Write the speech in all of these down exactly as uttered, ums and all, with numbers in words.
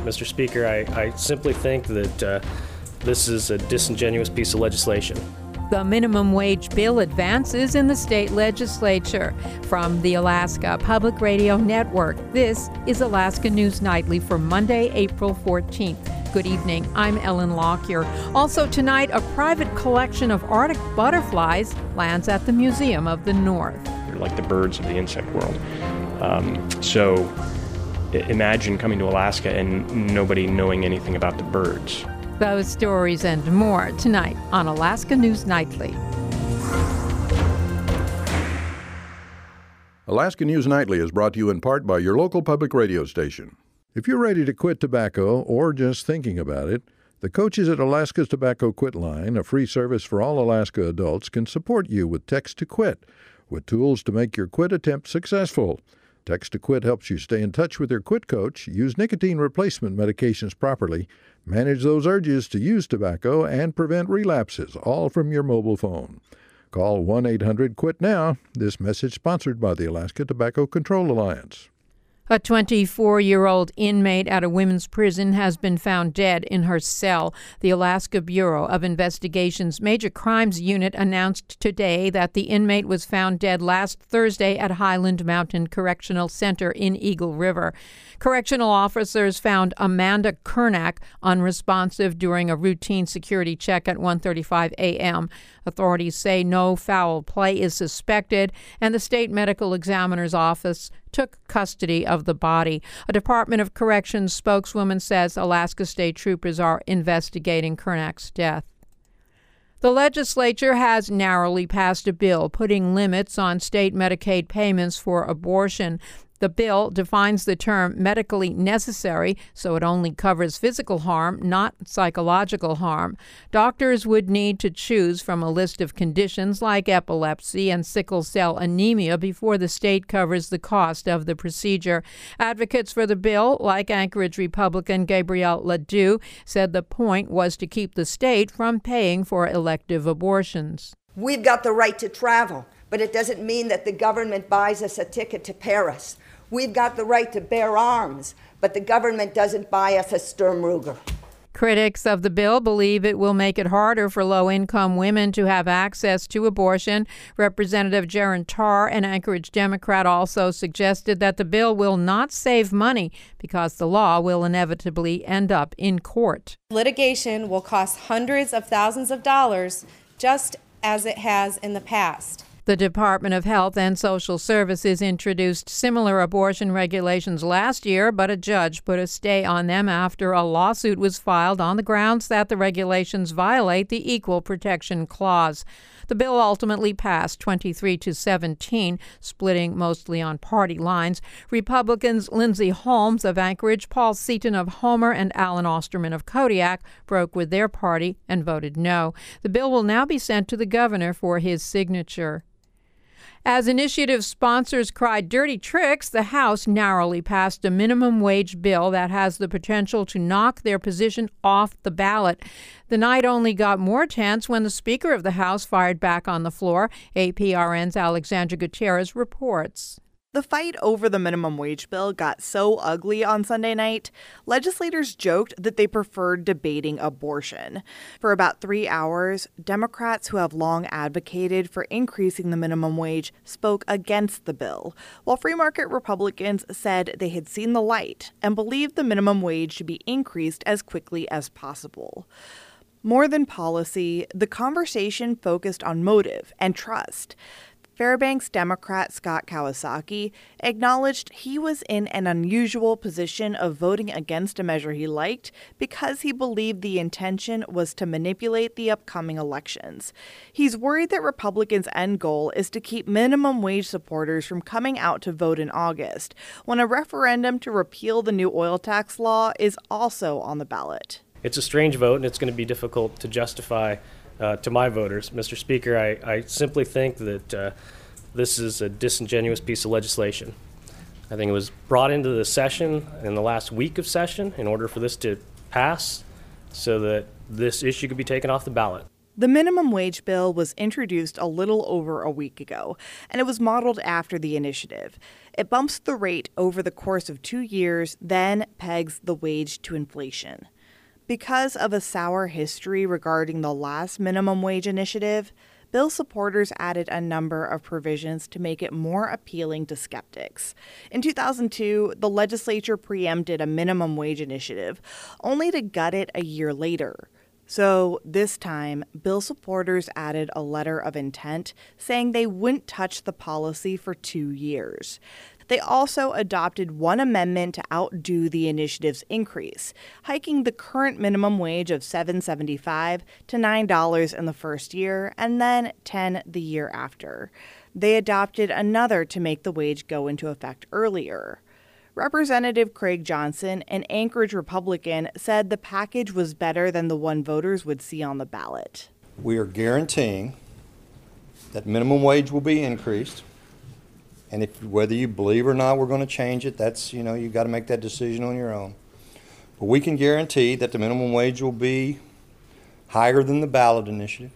Mister Speaker, I, I simply think that uh, this is a disingenuous piece of legislation. The minimum wage bill advances in the state legislature. From the Alaska Public Radio Network, this is Alaska News Nightly for Monday, April fourteenth. Good evening. I'm Ellen Lockyer. Also tonight, a private collection of Arctic butterflies lands at the Museum of the North. They're like the birds of the insect world. Um, so imagine coming to Alaska and nobody knowing anything about the birds. Those stories and more tonight on Alaska News Nightly. Alaska News Nightly is brought to you in part by your local public radio station. If you're ready to quit tobacco or just thinking about it, the coaches at Alaska's Tobacco Quit Line, a free service for all Alaska adults, can support you with Text to Quit, with tools to make your quit attempt successful. Text to Quit helps you stay in touch with your quit coach, use nicotine replacement medications properly, manage those urges to use tobacco, and prevent relapses, all from your mobile phone. Call one eight hundred quit now. This message sponsored by the Alaska Tobacco Control Alliance. A twenty-four-year-old inmate at a women's prison has been found dead in her cell. The Alaska Bureau of Investigation's Major Crimes Unit announced today that the inmate was found dead last Thursday at Highland Mountain Correctional Center in Eagle River. Correctional officers found Amanda Kernack unresponsive during a routine security check at one thirty-five a.m. Authorities say no foul play is suspected, and the state medical examiner's office took custody of the body. A Department of Corrections spokeswoman says Alaska State troopers are investigating Kernack's death. The legislature has narrowly passed a bill putting limits on state Medicaid payments for abortion. The bill defines the term medically necessary, so it only covers physical harm, not psychological harm. Doctors would need to choose from a list of conditions like epilepsy and sickle cell anemia before the state covers the cost of the procedure. Advocates for the bill, like Anchorage Republican Gabrielle Ledoux, said the point was to keep the state from paying for elective abortions. We've got the right to travel, but it doesn't mean that the government buys us a ticket to Paris. We've got the right to bear arms, but the government doesn't buy us a Sturm Ruger. Critics of the bill believe it will make it harder for low-income women to have access to abortion. Representative Jaron Tarr, an Anchorage Democrat, also suggested that the bill will not save money because the law will inevitably end up in court. Litigation will cost hundreds of thousands of dollars, just as it has in the past. The Department of Health and Social Services introduced similar abortion regulations last year, but a judge put a stay on them after a lawsuit was filed on the grounds that the regulations violate the Equal Protection Clause. The bill ultimately passed twenty-three to seventeen, splitting mostly on party lines. Republicans Lindsey Holmes of Anchorage, Paul Seaton of Homer, and Alan Osterman of Kodiak broke with their party and voted no. The bill will now be sent to the governor for his signature. As initiative sponsors cried dirty tricks, the House narrowly passed a minimum wage bill that has the potential to knock their position off the ballot. The night only got more tense when the Speaker of the House fired back on the floor. A P R N's Alexandra Gutierrez reports. The fight over the minimum wage bill got so ugly on Sunday night, legislators joked that they preferred debating abortion. For about three hours, Democrats who have long advocated for increasing the minimum wage spoke against the bill, while free market Republicans said they had seen the light and believed the minimum wage should be increased as quickly as possible. More than policy, the conversation focused on motive and trust. Fairbanks Democrat Scott Kawasaki acknowledged he was in an unusual position of voting against a measure he liked because he believed the intention was to manipulate the upcoming elections. He's worried that Republicans' end goal is to keep minimum wage supporters from coming out to vote in August, when a referendum to repeal the new oil tax law is also on the ballot. It's a strange vote, and it's going to be difficult to justify Uh, to my voters. Mister Speaker, I, I simply think that uh, this is a disingenuous piece of legislation. I think it was brought into the session in the last week of session in order for this to pass so that this issue could be taken off the ballot. The minimum wage bill was introduced a little over a week ago, and it was modeled after the initiative. It bumps the rate over the course of two years, then pegs the wage to inflation. Because of a sour history regarding the last minimum wage initiative, bill supporters added a number of provisions to make it more appealing to skeptics. In two thousand two, the legislature preempted a minimum wage initiative, only to gut it a year later. So this time, bill supporters added a letter of intent saying they wouldn't touch the policy for two years. They also adopted one amendment to outdo the initiative's increase, hiking the current minimum wage of seven dollars and seventy-five cents to nine dollars in the first year and then ten dollars the year after. They adopted another to make the wage go into effect earlier. Representative Craig Johnson, an Anchorage Republican, said the package was better than the one voters would see on the ballot. We are guaranteeing that minimum wage will be increased. And if whether you believe or not we're going to change it, that's, you know, you've got to make that decision on your own. But we can guarantee that the minimum wage will be higher than the ballot initiative,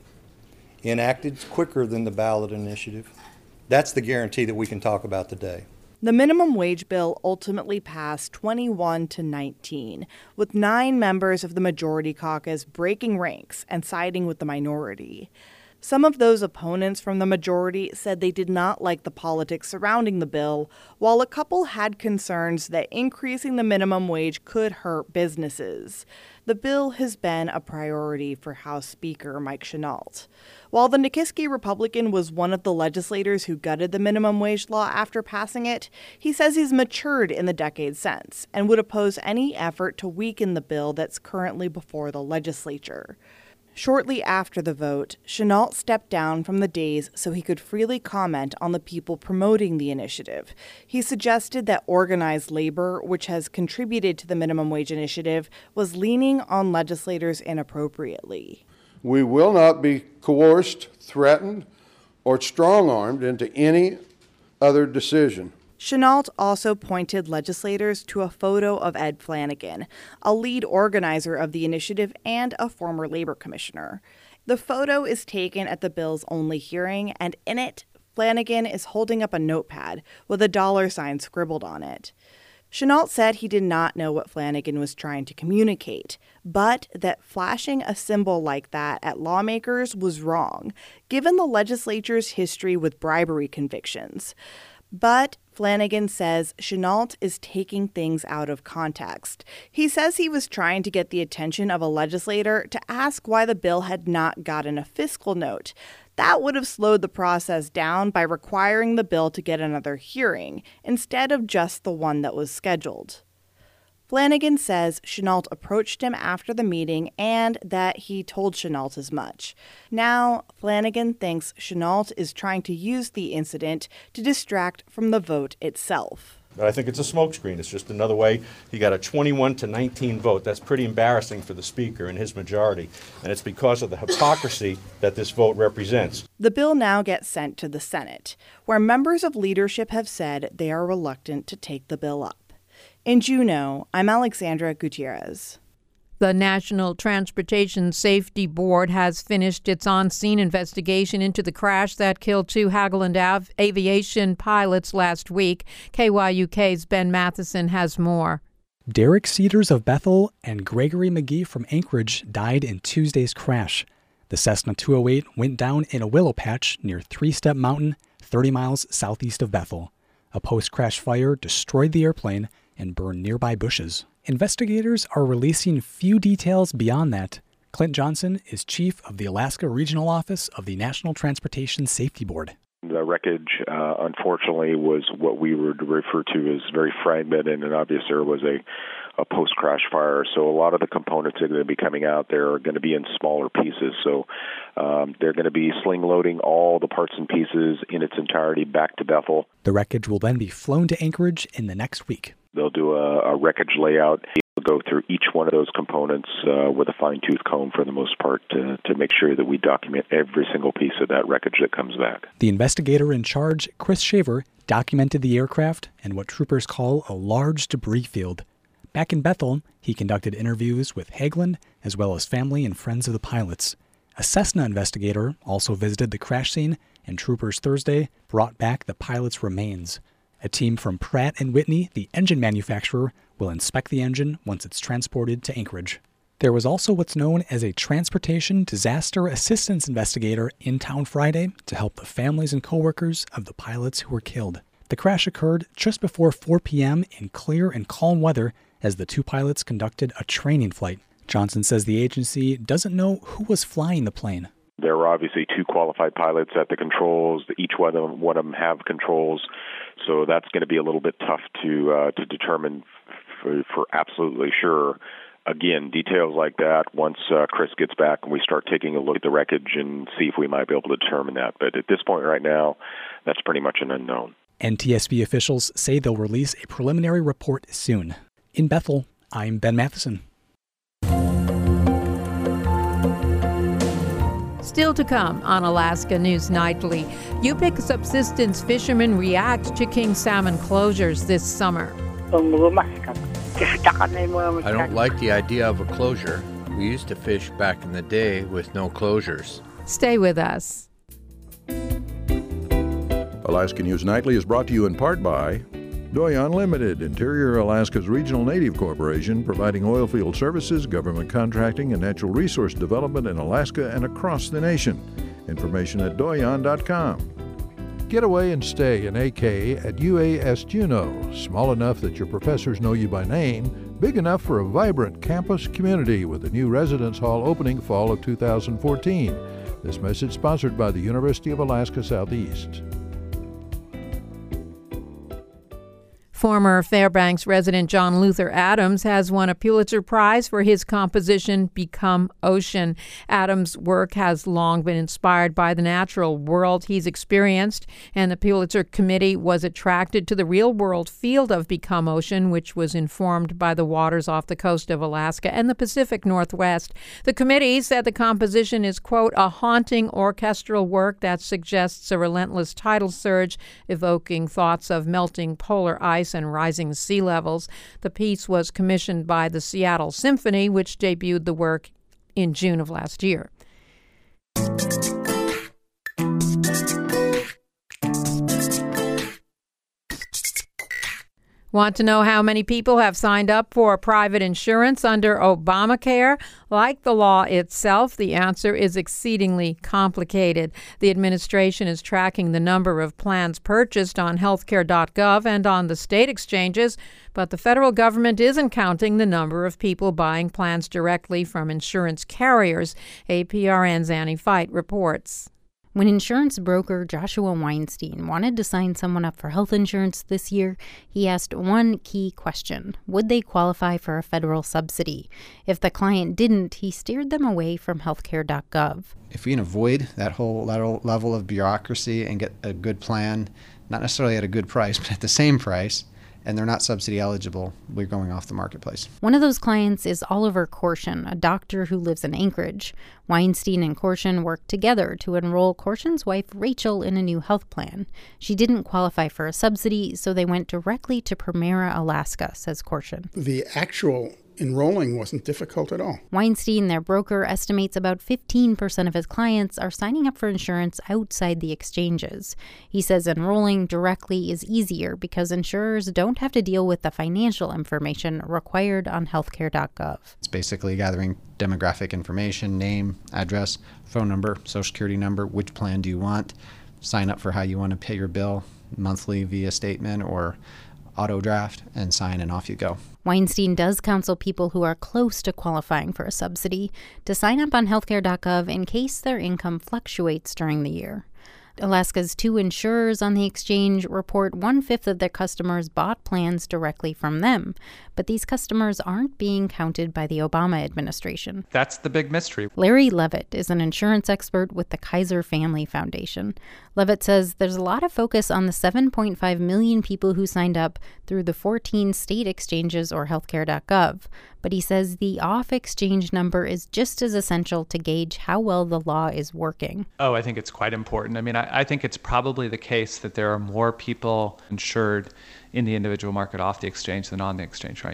enacted quicker than the ballot initiative. That's the guarantee that we can talk about today. The minimum wage bill ultimately passed twenty-one to nineteen, with nine members of the majority caucus breaking ranks and siding with the minority. Some of those opponents from the majority said they did not like the politics surrounding the bill, while a couple had concerns that increasing the minimum wage could hurt businesses. The bill has been a priority for House Speaker Mike Chenault. While the Nikiski Republican was one of the legislators who gutted the minimum wage law after passing it, he says he's matured in the decade since and would oppose any effort to weaken the bill that's currently before the legislature. Shortly after the vote, Chenault stepped down from the dais so he could freely comment on the people promoting the initiative. He suggested that organized labor, which has contributed to the minimum wage initiative, was leaning on legislators inappropriately. We will not be coerced, threatened, or strong-armed into any other decision. Chenault also pointed legislators to a photo of Ed Flanagan, a lead organizer of the initiative and a former labor commissioner. The photo is taken at the bill's only hearing, and in it, Flanagan is holding up a notepad with a dollar sign scribbled on it. Chenault said he did not know what Flanagan was trying to communicate, but that flashing a symbol like that at lawmakers was wrong, given the legislature's history with bribery convictions. But Flanagan says Chenault is taking things out of context. He says he was trying to get the attention of a legislator to ask why the bill had not gotten a fiscal note. That would have slowed the process down by requiring the bill to get another hearing, instead of just the one that was scheduled. Flanagan says Chenault approached him after the meeting and that he told Chenault as much. Now, Flanagan thinks Chenault is trying to use the incident to distract from the vote itself. But I think it's a smokescreen. It's just another way. He got a twenty-one to nineteen vote. That's pretty embarrassing for the Speaker and his majority. And it's because of the hypocrisy that this vote represents. The bill now gets sent to the Senate, where members of leadership have said they are reluctant to take the bill up. In Juneau, I'm Alexandra Gutierrez. The National Transportation Safety Board has finished its on-scene investigation into the crash that killed two Hagelland Av- aviation pilots last week. K Y U K's Ben Matheson has more. Derek Cedars of Bethel and Gregory McGee from Anchorage died in Tuesday's crash. The Cessna two oh eight went down in a willow patch near Three Step Mountain, thirty miles southeast of Bethel. A post-crash fire destroyed the airplane and burned nearby bushes. Investigators are releasing few details beyond that. Clint Johnson is chief of the Alaska Regional Office of the National Transportation Safety Board. The wreckage, uh, unfortunately, was what we would refer to as very fragmented, and obviously there was a, a post-crash fire. So a lot of the components that are going to be coming out there are going to be in smaller pieces. So um, they're going to be sling loading all the parts and pieces in its entirety back to Bethel. The wreckage will then be flown to Anchorage in the next week. They'll do a, a wreckage layout. They'll go through each one of those components uh, with a fine-tooth comb for the most part to, to make sure that we document every single piece of that wreckage that comes back. The investigator in charge, Chris Shaver, documented the aircraft and what troopers call a large debris field. Back in Bethel, he conducted interviews with Hagelland as well as family and friends of the pilots. A Cessna investigator also visited the crash scene, and troopers Thursday brought back the pilot's remains. A team from Pratt and Whitney, the engine manufacturer, will inspect the engine once it's transported to Anchorage. There was also what's known as a Transportation Disaster Assistance Investigator in town Friday to help the families and coworkers of the pilots who were killed. The crash occurred just before four p.m. in clear and calm weather as the two pilots conducted a training flight. Johnson says the agency doesn't know who was flying the plane. There were obviously two qualified pilots at the controls. Each one of them, one of them have controls, so that's going to be a little bit tough to uh, to determine for, for absolutely sure. Again, details like that, once uh, Chris gets back and we start taking a look at the wreckage and see if we might be able to determine that. But at this point right now, that's pretty much an unknown. N T S B officials say they'll release a preliminary report soon. In Bethel, I'm Ben Matheson. Still to come on Alaska News Nightly, Yupik subsistence fishermen react to king salmon closures this summer. I don't like the idea of a closure. We used to fish back in the day with no closures. Stay with us. Alaska News Nightly is brought to you in part by Doi Unlimited, Interior Alaska's regional native corporation, providing oil field services, government contracting, and natural resource development in Alaska and across the nation. Information at doyon dot com. Get away and stay in A K at U A S Juneau, small enough that your professors know you by name, big enough for a vibrant campus community with a new residence hall opening fall of two thousand fourteen. This message sponsored by the University of Alaska Southeast. Former Fairbanks resident John Luther Adams has won a Pulitzer Prize for his composition Become Ocean. Adams' work has long been inspired by the natural world he's experienced, and the Pulitzer Committee was attracted to the real-world field of Become Ocean, which was informed by the waters off the coast of Alaska and the Pacific Northwest. The committee said the composition is, quote, a haunting orchestral work that suggests a relentless tidal surge, evoking thoughts of melting polar ice and rising sea levels. The piece was commissioned by the Seattle Symphony, which debuted the work in June of last year. Want to know how many people have signed up for private insurance under Obamacare? Like the law itself, the answer is exceedingly complicated. The administration is tracking the number of plans purchased on healthcare dot gov and on the state exchanges, but the federal government isn't counting the number of people buying plans directly from insurance carriers. A P R N's Annie Fight reports. When insurance broker Joshua Weinstein wanted to sign someone up for health insurance this year, he asked one key question: would they qualify for a federal subsidy? If the client didn't, he steered them away from healthcare dot gov. If we can avoid that whole level of bureaucracy and get a good plan, not necessarily at a good price, but at the same price, and they're not subsidy eligible, we're going off the marketplace. One of those clients is Oliver Korshen, a doctor who lives in Anchorage. Weinstein and Korshen worked together to enroll Korshen's wife, Rachel, in a new health plan. She didn't qualify for a subsidy, so they went directly to Primera Alaska, says Korshen. The actual enrolling wasn't difficult at all. Weinstein, their broker, estimates about fifteen percent of his clients are signing up for insurance outside the exchanges. He says enrolling directly is easier because insurers don't have to deal with the financial information required on healthcare dot gov. It's basically gathering demographic information, name, address, phone number, social security number, which plan do you want, sign up for how you want to pay your bill, monthly via statement or auto draft, and sign, and off you go. Weinstein does counsel people who are close to qualifying for a subsidy to sign up on healthcare dot gov in case their income fluctuates during the year. Alaska's two insurers on the exchange report one-fifth of their customers bought plans directly from them, but these customers aren't being counted by the Obama administration. That's the big mystery. Larry Levitt is an insurance expert with the Kaiser Family Foundation. Levitt says there's a lot of focus on the seven point five million people who signed up through the fourteen state exchanges or healthcare dot gov, but he says the off-exchange number is just as essential to gauge how well the law is working. Oh, I think it's quite important. I mean, I, I think it's probably the case that there are more people insured in the individual market off the exchange than on the exchange right now.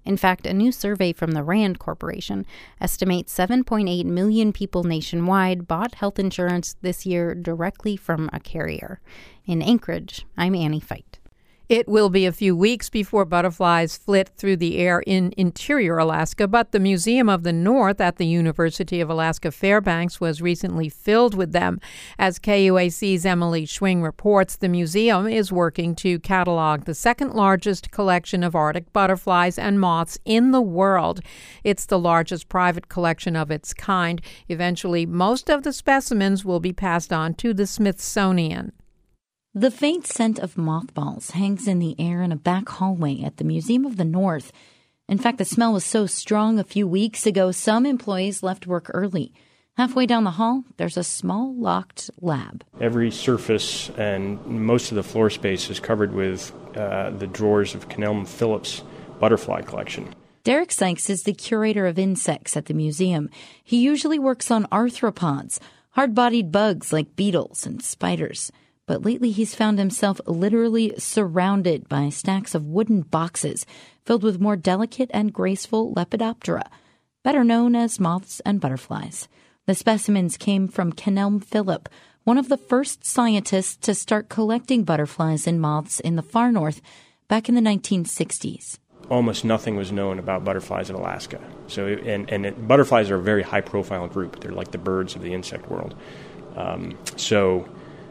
In fact, a new survey from the RAND Corporation estimates seven point eight million people nationwide bought health insurance this year directly from a carrier. In Anchorage, I'm Annie Fight. It will be a few weeks before butterflies flit through the air in interior Alaska, but the Museum of the North at the University of Alaska Fairbanks was recently filled with them. As K U A C's Emily Schwing reports, the museum is working to catalog the second largest collection of Arctic butterflies and moths in the world. It's the largest private collection of its kind. Eventually, most of the specimens will be passed on to the Smithsonian. The faint scent of mothballs hangs in the air in a back hallway at the Museum of the North. In fact, the smell was so strong a few weeks ago, some employees left work early. Halfway down the hall, there's a small locked lab. Every surface and most of the floor space is covered with uh, the drawers of Kenelm Phillips' butterfly collection. Derek Sykes is the curator of insects at the museum. He usually works on arthropods, hard-bodied bugs like beetles and spiders. But lately he's found himself literally surrounded by stacks of wooden boxes filled with more delicate and graceful Lepidoptera, better known as moths and butterflies. The specimens came from Kenelm Phillip, one of the first scientists to start collecting butterflies and moths in the far north back in the nineteen sixties. Almost nothing was known about butterflies in Alaska. So, and, and it, butterflies are a very high-profile group. They're like the birds of the insect world. Um, so...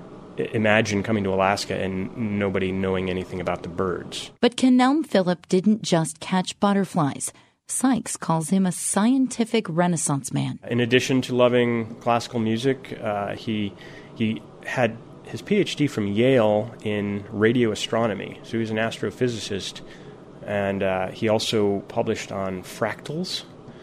Imagine coming to Alaska and nobody knowing anything about the birds. But Kenelm Phillip didn't just catch butterflies. Sykes calls him a scientific renaissance man. In addition to loving classical music, uh, he he had his P H D from Yale in radio astronomy. So he was an astrophysicist, and uh, he also published on fractals.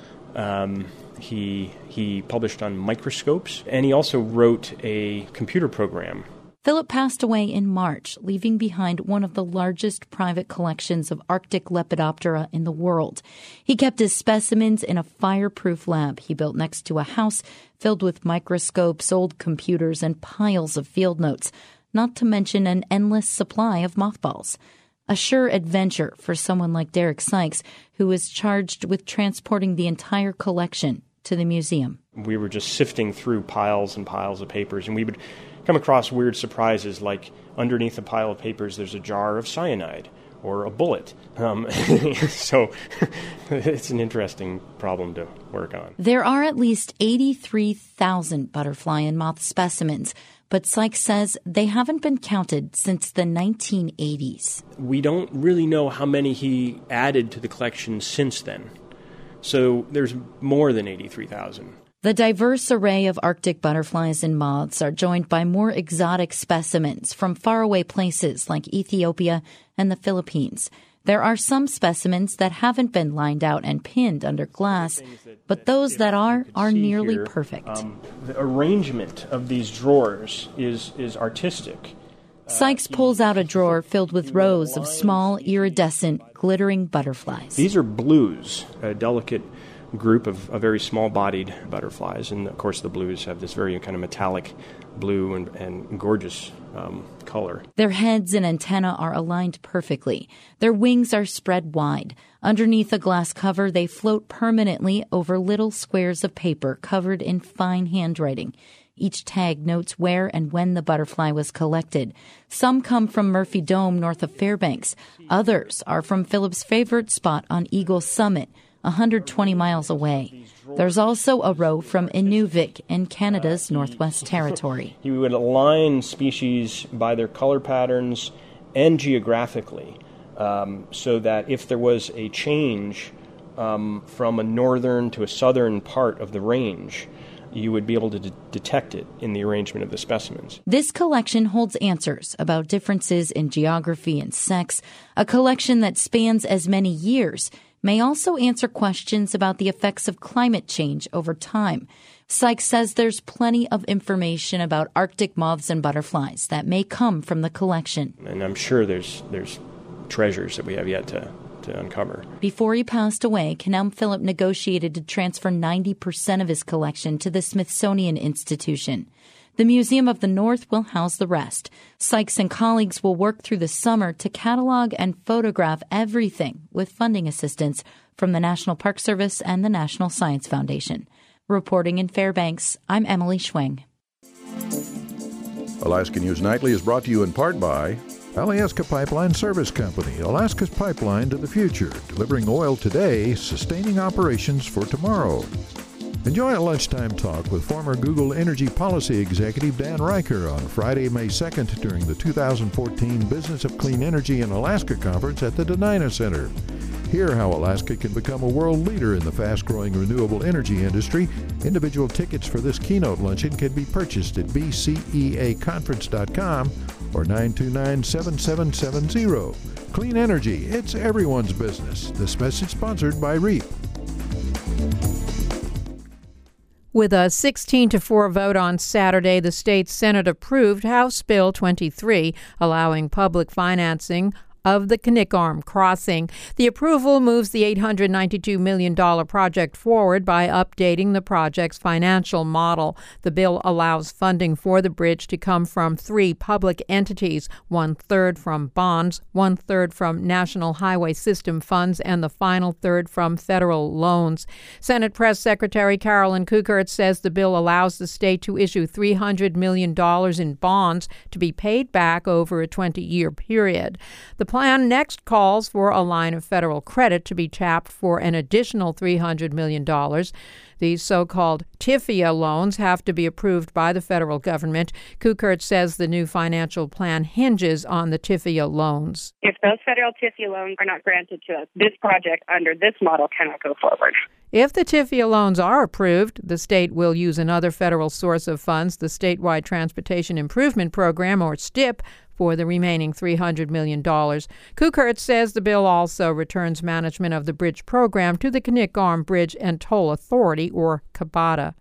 Um, he he published on microscopes, and he also wrote a computer program. Phillip passed away in March, leaving behind one of the largest private collections of Arctic Lepidoptera in the world. He kept his specimens in a fireproof lab he built next to a house filled with microscopes, old computers, and piles of field notes, not to mention an endless supply of mothballs. A sure adventure for someone like Derek Sykes, who was charged with transporting the entire collection to the museum. We were just sifting through piles and piles of papers, and we would come across weird surprises, like underneath a pile of papers there's a jar of cyanide or a bullet. Um, so it's an interesting problem to work on. There are at least eighty-three thousand butterfly and moth specimens, but Sykes says they haven't been counted since the nineteen eighties. We don't really know how many he added to the collection since then. So there's more than eighty-three thousand. The diverse array of Arctic butterflies and moths are joined by more exotic specimens from faraway places like Ethiopia and the Philippines. There are some specimens that haven't been lined out and pinned under glass, but those that are are nearly here, perfect. Um, the arrangement of these drawers is, is artistic. Sykes pulls out a drawer filled with rows of small, iridescent, glittering butterflies. These are blues, a delicate group of, of very small-bodied butterflies. And, of course, the blues have this very kind of metallic blue and, and gorgeous um, color. Their heads and antennae are aligned perfectly. Their wings are spread wide. Underneath a glass cover, they float permanently over little squares of paper covered in fine handwriting. Each tag notes where and when the butterfly was collected. Some come from Murphy Dome north of Fairbanks. Others are from Phillip's favorite spot on Eagle Summit, one hundred twenty miles away. There's also a row from Inuvik in Canada's Northwest Territory. You would align species by their color patterns and geographically, um, so that if there was a change um, from a northern to a southern part of the range, you would be able to d- detect it in the arrangement of the specimens. This collection holds answers about differences in geography and sex. A collection that spans as many years may also answer questions about the effects of climate change over time. Sykes says there's plenty of information about Arctic moths and butterflies that may come from the collection. And I'm sure there's there's treasures that we have yet to, to uncover. Before he passed away, Kenelm Phillip negotiated to transfer ninety percent of his collection to the Smithsonian Institution. The Museum of the North will house the rest. Sykes and colleagues will work through the summer to catalog and photograph everything with funding assistance from the National Park Service and the National Science Foundation. Reporting in Fairbanks, I'm Emily Schwing. Alaska News Nightly is brought to you in part by Alyeska Pipeline Service Company, Alaska's pipeline to the future, delivering oil today, sustaining operations for tomorrow. Enjoy a lunchtime talk with former Google Energy Policy Executive Dan Riker on Friday, May second during the two thousand fourteen Business of Clean Energy in Alaska Conference at the Denina Center. Hear how Alaska can become a world leader in the fast-growing renewable energy industry. Individual tickets for this keynote luncheon can be purchased at b c e a conference dot com or nine two nine, seven seven seven zero. Clean energy, it's everyone's business. This message sponsored by REAP. With a sixteen to four vote on Saturday, the state Senate approved House Bill twenty-three, allowing public financing of the Knickarm Crossing. The approval moves the eight hundred ninety-two million dollars project forward by updating the project's financial model. The bill allows funding for the bridge to come from three public entities, one-third from bonds, one-third from National Highway System funds, and the final third from federal loans. Senate Press Secretary Carolyn Kukert says the bill allows the state to issue three hundred million dollars in bonds to be paid back over a twenty-year period. The plan next calls for a line of federal credit to be tapped for an additional three hundred million dollars. These so-called T I F I A loans have to be approved by the federal government. Kukert says the new financial plan hinges on the T I F I A loans. If those federal T I F I A loans are not granted to us, this project under this model cannot go forward. If the T I F I A loans are approved, the state will use another federal source of funds, the Statewide Transportation Improvement Program, or STIP, for the remaining three hundred million dollars. Kukert says the bill also returns management of the bridge program to the Knickarm Bridge and Toll Authority, or KBATA.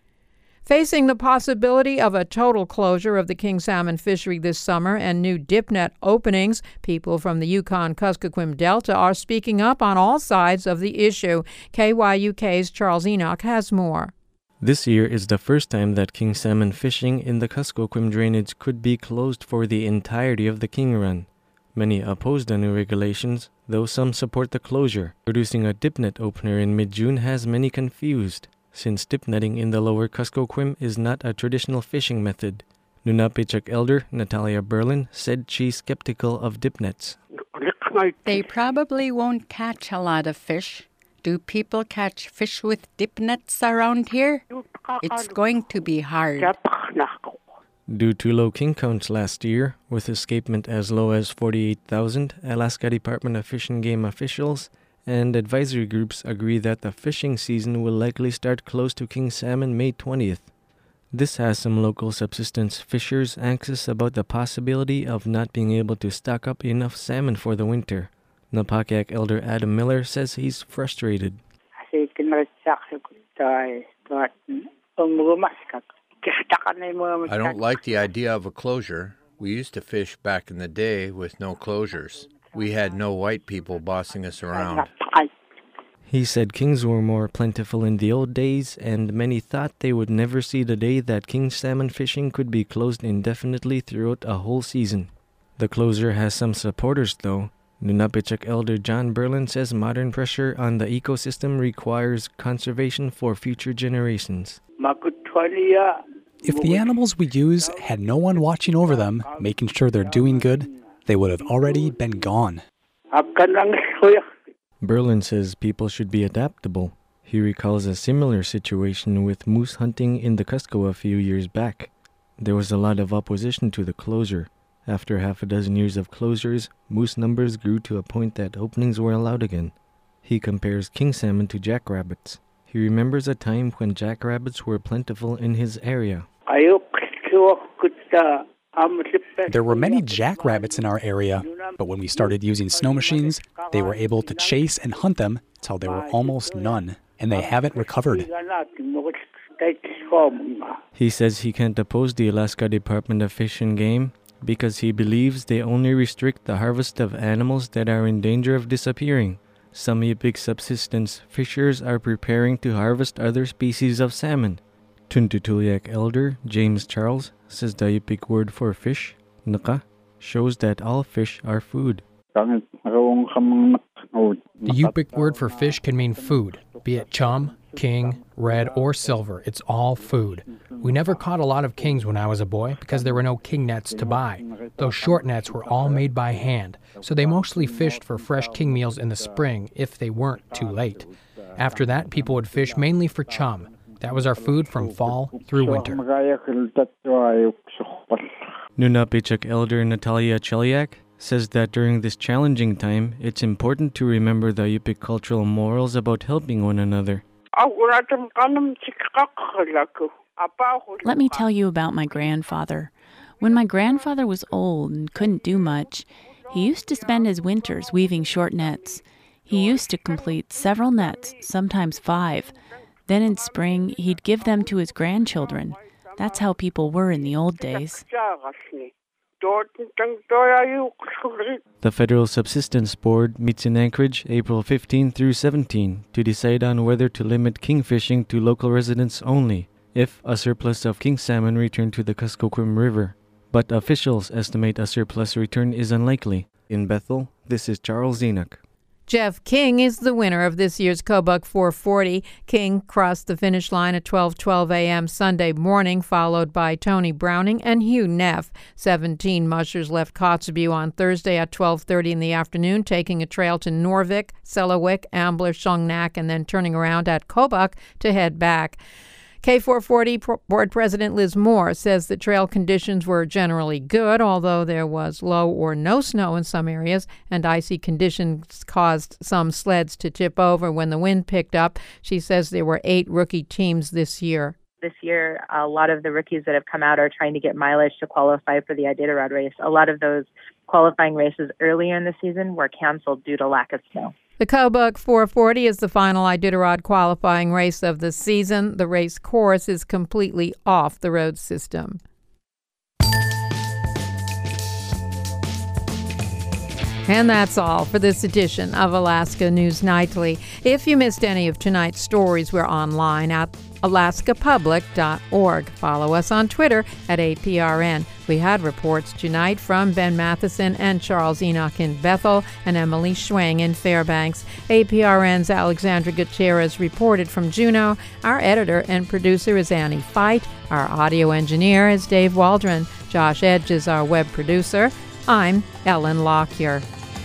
Facing the possibility of a total closure of the king salmon fishery this summer and new dip net openings, people from the Yukon-Kuskokwim Delta are speaking up on all sides of the issue. K Y U K's Charles Enoch has more. This year is the first time that king salmon fishing in the Kuskokwim drainage could be closed for the entirety of the king run. Many oppose the new regulations, though some support the closure. Producing a dip net opener in mid-June has many confused, since dip netting in the lower Kuskokwim is not a traditional fishing method. Nunapitchuk elder Natalia Berlin said she's skeptical of dip nets. They probably won't catch a lot of fish. Do people catch fish with dip nets around here? It's going to be hard. Due to low king counts last year, with escapement as low as forty-eight thousand, Alaska Department of Fish and Game officials and advisory groups agree that the fishing season will likely start close to king salmon May twentieth. This has some local subsistence fishers anxious about the possibility of not being able to stock up enough salmon for the winter. Napakiak elder Adam Miller says he's frustrated. I don't like the idea of a closure. We used to fish back in the day with no closures. We had no white people bossing us around. He said kings were more plentiful in the old days, and many thought they would never see the day that king salmon fishing could be closed indefinitely throughout a whole season. The closure has some supporters, though. Nunapitchuk elder John Berlin says modern pressure on the ecosystem requires conservation for future generations. If the animals we use had no one watching over them, making sure they're doing good, they would have already been gone. Berlin says people should be adaptable. He recalls a similar situation with moose hunting in the Cusco a few years back. There was a lot of opposition to the closure. After half a dozen years of closures, moose numbers grew to a point that openings were allowed again. He compares king salmon to jackrabbits. He remembers a time when jackrabbits were plentiful in his area. There were many jackrabbits in our area, but when we started using snow machines, they were able to chase and hunt them till there were almost none, and they haven't recovered. He says he can't oppose the Alaska Department of Fish and Game because he believes they only restrict the harvest of animals that are in danger of disappearing. Some Yupik subsistence fishers are preparing to harvest other species of salmon. Tuntutuliak elder James Charles says the Yupik word for fish, naka, shows that all fish are food. The Yupik word for fish can mean food, be it chum, king, red, or silver. It's all food. We never caught a lot of kings when I was a boy because there were no king nets to buy. Those short nets were all made by hand, so they mostly fished for fresh king meals in the spring if they weren't too late. After that, people would fish mainly for chum. That was our food from fall through winter. Nunapitchuk elder Natalia Cheliak says that during this challenging time, it's important to remember the Yupik cultural morals about helping one another. Let me tell you about my grandfather. When my grandfather was old and couldn't do much, he used to spend his winters weaving short nets. He used to complete several nets, sometimes five. Then in spring, he'd give them to his grandchildren. That's how people were in the old days. The Federal Subsistence Board meets in Anchorage April fifteenth through seventeenth to decide on whether to limit king fishing to local residents only if a surplus of king salmon return to the Kuskokwim River. But officials estimate a surplus return is unlikely. In Bethel, this is Charles Enoch. Jeff King is the winner of this year's Kobuk four forty. King crossed the finish line at twelve twelve a.m. Sunday morning, followed by Tony Browning and Hugh Neff. Seventeen mushers left Kotzebue on Thursday at twelve thirty in the afternoon, taking a trail to Norvik, Selawik, Ambler, Shungnak, and then turning around at Kobuk to head back. K four forty Board President Liz Moore says the trail conditions were generally good, although there was low or no snow in some areas, and icy conditions caused some sleds to tip over when the wind picked up. She says there were eight rookie teams this year. This year, a lot of the rookies that have come out are trying to get mileage to qualify for the Iditarod race. A lot of those qualifying races earlier in the season were canceled due to lack of snow. The Kobuk four forty is the final Iditarod qualifying race of the season. The race course is completely off the road system. And that's all for this edition of Alaska News Nightly. If you missed any of tonight's stories, we're online at alaska public dot org. Follow us on Twitter at A P R N. We had reports tonight from Ben Matheson and Charles Enoch in Bethel and Emily Schwang in Fairbanks. A P R N's Alexandra Gutierrez reported from Juneau. Our editor and producer is Annie Fite. Our audio engineer is Dave Waldron. Josh Edge is our web producer. I'm Ellen Lockyer.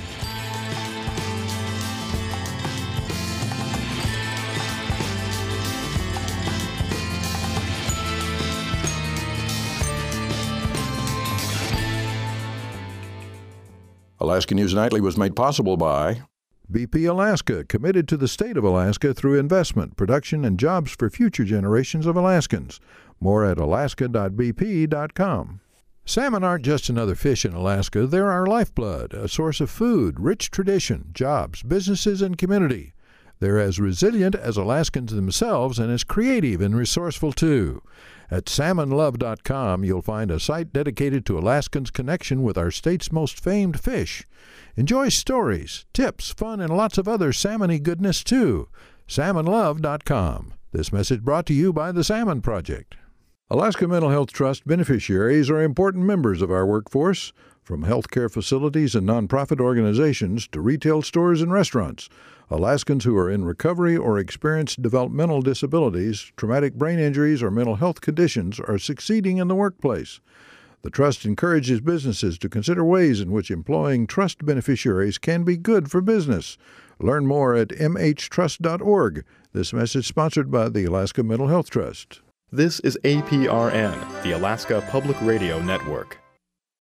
Alaska News Nightly was made possible by B P Alaska, committed to the state of Alaska through investment, production, and jobs for future generations of Alaskans. More at alaska dot b p dot com. Salmon aren't just another fish in Alaska. They're our lifeblood, a source of food, rich tradition, jobs, businesses, and community. They're as resilient as Alaskans themselves and as creative and resourceful, too. At salmon love dot com, you'll find a site dedicated to Alaskans' connection with our state's most famed fish. Enjoy stories, tips, fun, and lots of other salmon-y goodness, too. salmon love dot com. This message brought to you by the Salmon Project. Alaska Mental Health Trust beneficiaries are important members of our workforce, from healthcare facilities and nonprofit organizations to retail stores and restaurants. Alaskans who are in recovery or experience developmental disabilities, traumatic brain injuries, or mental health conditions are succeeding in the workplace. The Trust encourages businesses to consider ways in which employing trust beneficiaries can be good for business. Learn more at m h trust dot org. This message sponsored by the Alaska Mental Health Trust. This is A P R N, the Alaska Public Radio Network.